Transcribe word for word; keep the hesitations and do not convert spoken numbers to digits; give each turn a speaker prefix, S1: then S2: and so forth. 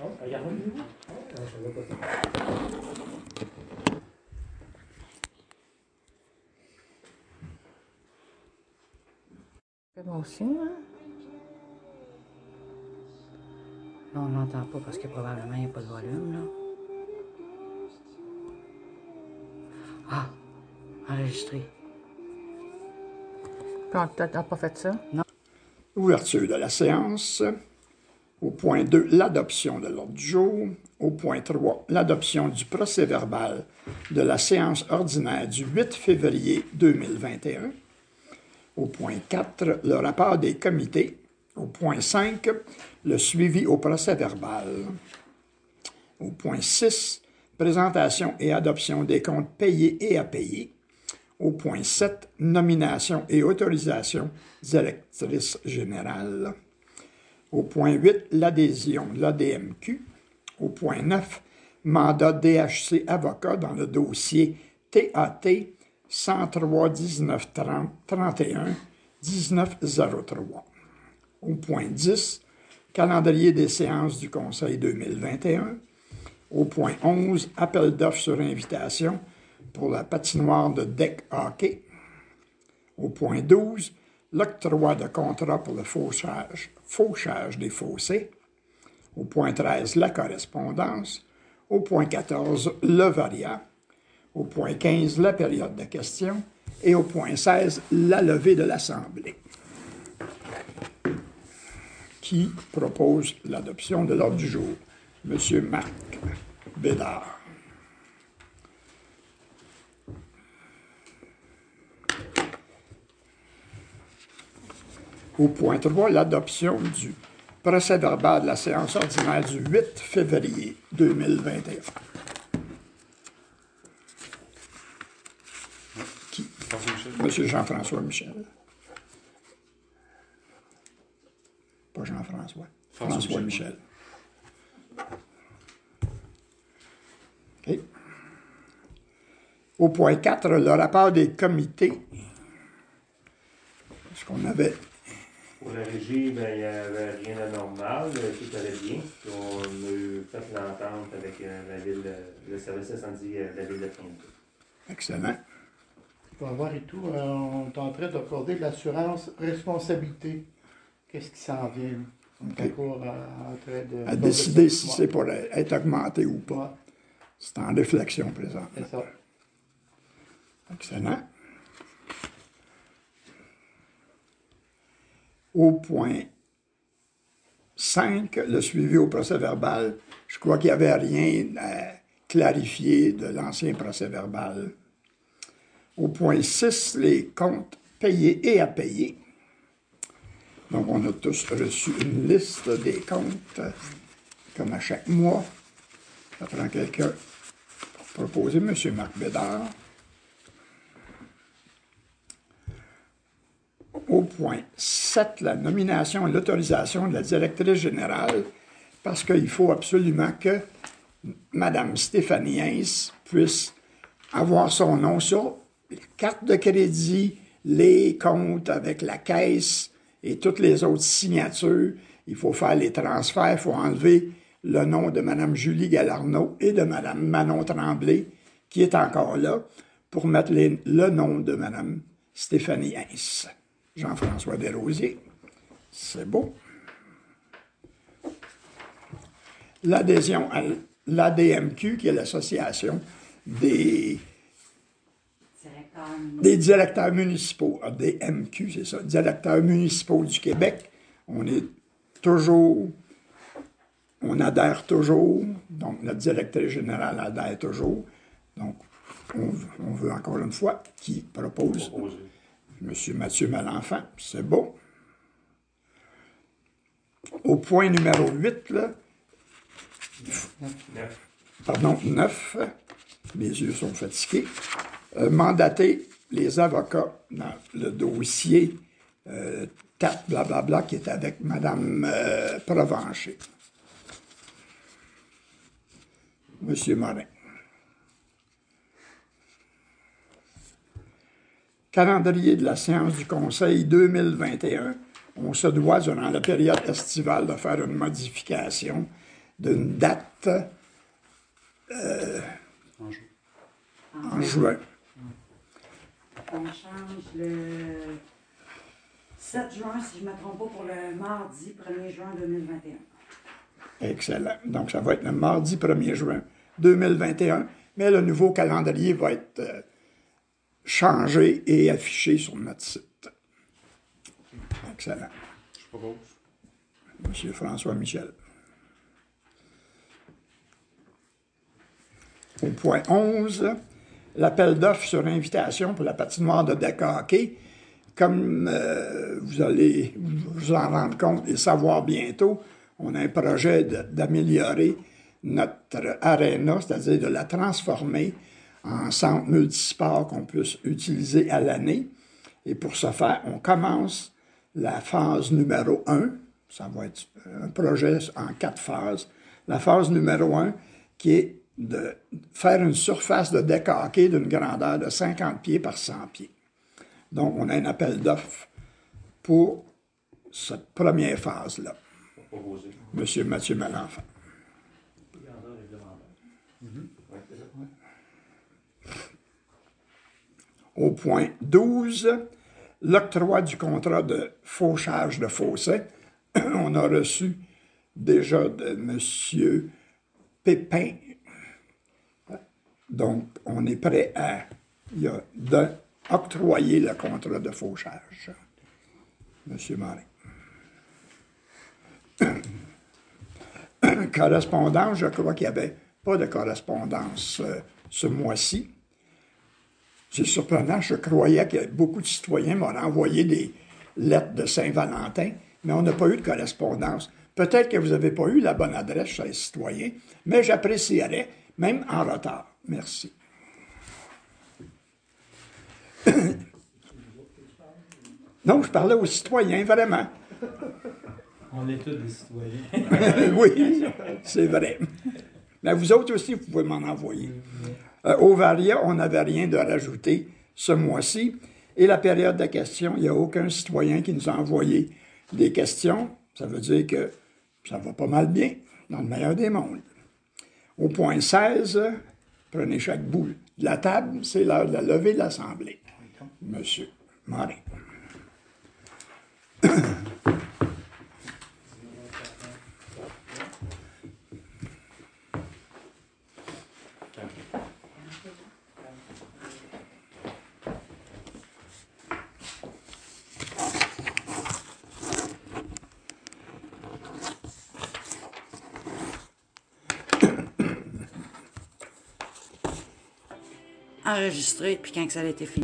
S1: Oh, regardez-vous. Oh, je savais pas ça.
S2: Moi aussi, hein? Là, on n'entend pas parce que probablement il n'y a pas de volume, là. Ah! Enregistré. Puis on n'a pas fait ça? Non.
S3: Ouverture de la séance. Au point deux, l'adoption de l'ordre du jour. Au point trois, l'adoption du procès-verbal de la séance ordinaire du huit février deux mille vingt et un. Au point quatre, le rapport des comités. Au point cinq, le suivi au procès-verbal. Au point six, présentation et adoption des comptes payés et à payer. Au point sept, nomination et autorisation directrice générale. Au point huit, l'adhésion de l'A D M Q. Au point neuf, mandat D H C avocat dans le dossier T A T cent trois dix-neuf trente trente et un dix-neuf zéro trois. Au point dix, calendrier des séances du Conseil deux mille vingt et un. Au point onze, appel d'offres sur invitation pour la patinoire de deck hockey. Au point douze, l'octroi de contrat pour le fauchage, fauchage des fossés. Au point treize, la correspondance. Au point quatorze, le variat. Au point quinze, la période de questions. Et au point seize, la levée de l'Assemblée. Qui propose l'adoption de l'ordre du jour? Monsieur Marc Bédard. Au point trois, l'adoption du procès-verbal de la séance ordinaire du huit février deux mille vingt et un. Qui? Monsieur Jean-François Michel. Pas Jean-François. François, François Michel. OK. Au point quatre, le rapport des comités. Est-ce qu'on avait...
S1: Pour la régie, ben, il n'y avait rien d'anormal, tout allait bien. Puis on a fait l'entente avec euh, la ville, le service incendie de la ville de Toronto.
S3: Excellent.
S4: Pour avoir et tout, euh, on est en train d'accorder de l'assurance responsabilité. Qu'est-ce qui s'en vient? On est
S3: Okay.
S4: encore euh, en train de...
S3: À décider si c'est pour être augmenté ou pas. Ouais. C'est en réflexion présentement.
S4: C'est ça.
S3: Excellent. Au point cinq, le suivi au procès-verbal. Je crois qu'il n'y avait rien à clarifier de l'ancien procès-verbal. Au point six, les comptes payés et à payer. Donc, on a tous reçu une liste des comptes, comme à chaque mois. Ça prend quelqu'un pour proposer, M. Marc Bédard. Au point sept, la nomination et l'autorisation de la directrice générale, parce qu'il faut absolument que Mme Stéphanie Hintz puisse avoir son nom sur les cartes de crédit, les comptes avec la caisse et toutes les autres signatures. Il faut faire les transferts, il faut enlever le nom de Mme Julie Galarneau et de Mme Manon Tremblay, qui est encore là, pour mettre les, le nom de Mme Stéphanie Hintz. Jean-François Desrosiers. C'est beau. L'adhésion à l'A D M Q, qui est l'association des, des directeurs municipaux. A D M Q, c'est ça, directeurs municipaux du Québec. On est toujours, on adhère toujours, donc notre directrice générale adhère toujours. Donc, on, on veut encore une fois qui propose. Proposé. M. Mathieu Malenfant, c'est beau. Au point numéro huit, là,
S1: neuf.
S3: Pardon, neuf, mes yeux sont fatigués, euh, mandater les avocats dans le dossier euh, quatre, blablabla, qui est avec Mme euh, Provencher. M. Morin. Calendrier de la séance du Conseil deux mille vingt et un. On se doit, durant la période estivale, de faire une modification d'une date euh,
S2: En juin.
S3: en juin.
S2: On change le sept juin, si je ne me trompe pas, pour le mardi premier juin deux mille vingt et un.
S3: Excellent. Donc, ça va être le mardi premier juin deux mille vingt et un, mais le nouveau calendrier va être euh, changé et affiché sur notre site. Excellent.
S5: Je propose.
S3: Monsieur François Michel. Au point onze, l'appel d'offres sur invitation pour la patinoire de deck hockey. Comme euh, vous allez vous en rendre compte et savoir bientôt, on a un projet de- d'améliorer notre aréna, c'est-à-dire de la transformer en centre multisport qu'on puisse utiliser à l'année. Et pour ce faire, on commence la phase numéro un. Ça va être un projet en quatre phases. La phase numéro un, qui est de faire une surface de deck hockey d'une grandeur de cinquante pieds par cent pieds. Donc, on a un appel d'offres pour cette première phase-là.
S1: Pour proposer.
S3: Monsieur Mathieu Malenfant.
S1: Grandeur et demandeur. Ouais, c'est ça.
S3: Au point douze, l'octroi du contrat de fauchage de fossé. On a reçu déjà de M. Pépin. Donc, on est prêt à il y a, de, octroyer le contrat de fauchage. M. Marin. Correspondance, je crois qu'il n'y avait pas de correspondance euh, ce mois-ci. C'est surprenant, je croyais que beaucoup de citoyens m'auraient envoyé des lettres de Saint-Valentin, mais on n'a pas eu de correspondance. Peut-être que vous n'avez pas eu la bonne adresse chez les citoyens, mais j'apprécierais, même en retard. Merci. Non, je parlais aux citoyens, vraiment.
S5: On est tous des citoyens.
S3: Oui, c'est vrai. Mais vous autres aussi, vous pouvez m'en envoyer. Euh, au Varia, on n'avait rien de rajouter ce mois-ci. Et la période de questions, il n'y a aucun citoyen qui nous a envoyé des questions. Ça veut dire que ça va pas mal bien, dans le meilleur des mondes. Au point seize, prenez chaque bout de la table, c'est l'heure de la levée de l'Assemblée. Monsieur Marin.
S2: Enregistré, puis quand que ça a été fini.